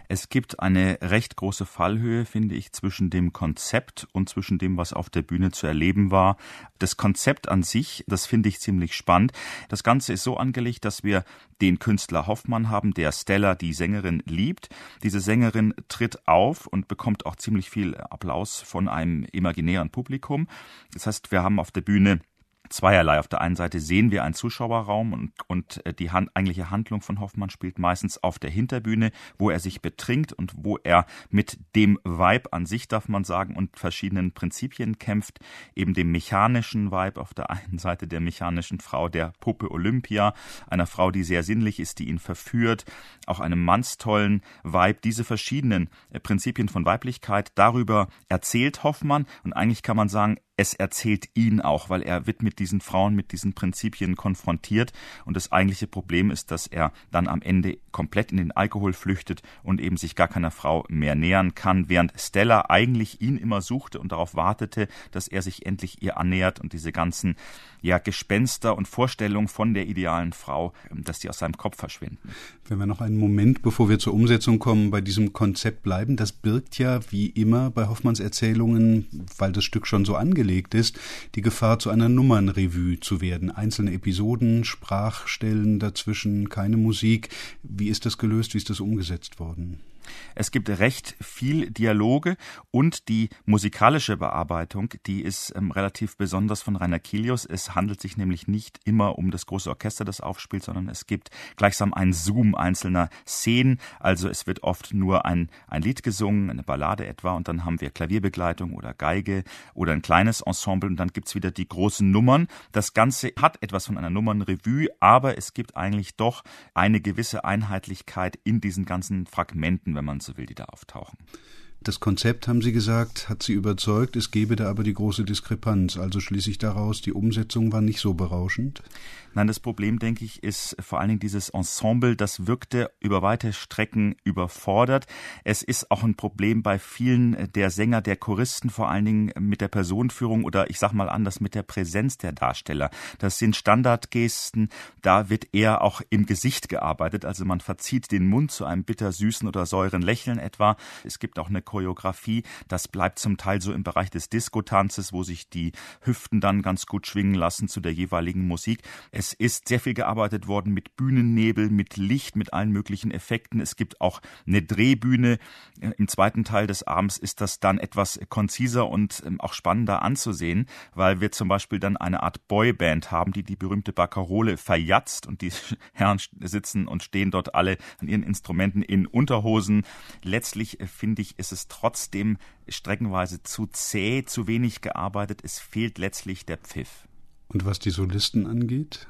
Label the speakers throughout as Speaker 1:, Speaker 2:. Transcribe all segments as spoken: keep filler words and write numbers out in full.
Speaker 1: Es gibt eine recht große Fallhöhe, finde ich, zwischen dem Konzept und zwischen dem, was auf der Bühne zu erleben war. Das Konzept an sich, das finde ich ziemlich spannend. Das Ganze ist so angelegt, dass wir den Künstler Hoffmann haben, der Stella, die Sängerin, liebt. Diese Sängerin tritt auf und bekommt auch ziemlich viel Applaus von einem imaginären Publikum. Das heißt, wir haben auf der Bühne zweierlei. Auf der einen Seite sehen wir einen Zuschauerraum und, und die hand, eigentliche Handlung von Hoffmann spielt meistens auf der Hinterbühne, wo er sich betrinkt und wo er mit dem Vibe an sich, darf man sagen, und verschiedenen Prinzipien kämpft. Eben dem mechanischen Vibe auf der einen Seite, der mechanischen Frau, der Puppe Olympia, einer Frau, die sehr sinnlich ist, die ihn verführt, auch einem mannstollen Vibe. Diese verschiedenen Prinzipien von Weiblichkeit, darüber erzählt Hoffmann und eigentlich kann man sagen, es erzählt ihn auch, weil er wird mit diesen Frauen, mit diesen Prinzipien konfrontiert und das eigentliche Problem ist, dass er dann am Ende komplett in den Alkohol flüchtet und eben sich gar keiner Frau mehr nähern kann, während Stella eigentlich ihn immer suchte und darauf wartete, dass er sich endlich ihr annähert und diese ganzen ja, Gespenster und Vorstellungen von der idealen Frau, dass die aus seinem Kopf verschwinden.
Speaker 2: Wenn wir noch einen Moment, bevor wir zur Umsetzung kommen, bei diesem Konzept bleiben, das birgt ja wie immer bei Hoffmanns Erzählungen, weil das Stück schon so angelegt ist, die Gefahr, zu einer Nummernrevue zu werden. Einzelne Episoden, Sprachstellen dazwischen, keine Musik. Wie ist das gelöst? Wie ist das umgesetzt worden?
Speaker 1: Es gibt recht viel Dialoge und die musikalische Bearbeitung, die ist ähm, relativ besonders von Rainer Kilius. Es handelt sich nämlich nicht immer um das große Orchester, das aufspielt, sondern es gibt gleichsam ein Zoom einzelner Szenen. Also es wird oft nur ein, ein Lied gesungen, eine Ballade etwa, und dann haben wir Klavierbegleitung oder Geige oder ein kleines Ensemble und dann gibt's wieder die großen Nummern. Das Ganze hat etwas von einer Nummernrevue, aber es gibt eigentlich doch eine gewisse Einheitlichkeit in diesen ganzen Fragmenten, wenn man so will, die da auftauchen.
Speaker 2: Das Konzept, haben Sie gesagt, hat Sie überzeugt, es gebe da aber die große Diskrepanz. Also schließe ich daraus, die Umsetzung war nicht so berauschend?
Speaker 1: Nein, das Problem, denke ich, ist vor allen Dingen dieses Ensemble, das wirkte über weite Strecken überfordert. Es ist auch ein Problem bei vielen der Sänger, der Choristen, vor allen Dingen mit der Personenführung oder ich sag mal anders, mit der Präsenz der Darsteller. Das sind Standardgesten, da wird eher auch im Gesicht gearbeitet, also man verzieht den Mund zu einem bittersüßen oder säuren Lächeln etwa. Es gibt auch eine Choreografie, das bleibt zum Teil so im Bereich des Diskotanzes, wo sich die Hüften dann ganz gut schwingen lassen zu der jeweiligen Musik. Es ist sehr viel gearbeitet worden mit Bühnennebel, mit Licht, mit allen möglichen Effekten. Es gibt auch eine Drehbühne. Im zweiten Teil des Abends ist das dann etwas konziser und auch spannender anzusehen, weil wir zum Beispiel dann eine Art Boyband haben, die die berühmte Barcarole verjatzt und die Herren sitzen und stehen dort alle an ihren Instrumenten in Unterhosen. Letztlich finde ich, ist es trotzdem streckenweise zu zäh, zu wenig gearbeitet. Es fehlt letztlich der Pfiff.
Speaker 2: Und was die Solisten angeht?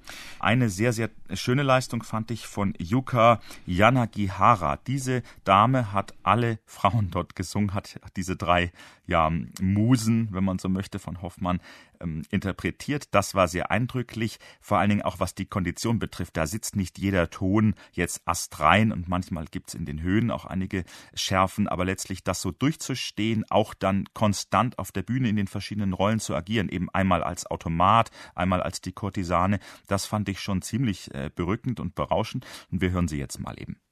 Speaker 1: Eine sehr, sehr schöne Leistung fand ich von Yuka Yanagihara. Diese Dame hat alle Frauen dort gesungen, hat diese drei ja, Musen, wenn man so möchte, von Hoffmann ähm, interpretiert. Das war sehr eindrücklich, vor allen Dingen auch was die Kondition betrifft. Da sitzt nicht jeder Ton jetzt astrein und manchmal gibt's in den Höhen auch einige Schärfen, aber letztlich das so durchzustehen, auch dann konstant auf der Bühne in den verschiedenen Rollen zu agieren, eben einmal als Automat, einmal als die Kurtisane, das fand ich schon ziemlich äh, berückend und berauschend und wir hören sie jetzt mal eben.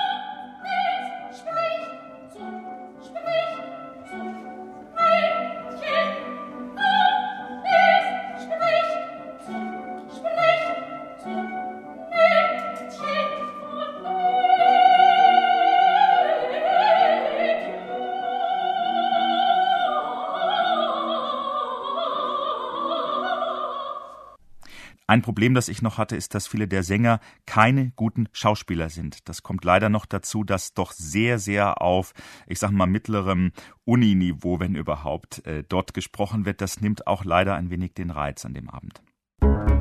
Speaker 1: Ein Problem, das ich noch hatte, ist, dass viele der Sänger keine guten Schauspieler sind. Das kommt leider noch dazu, dass doch sehr, sehr auf, ich sag mal, mittlerem Uniniveau, wenn überhaupt, äh, dort gesprochen wird. Das nimmt auch leider ein wenig den Reiz an dem Abend.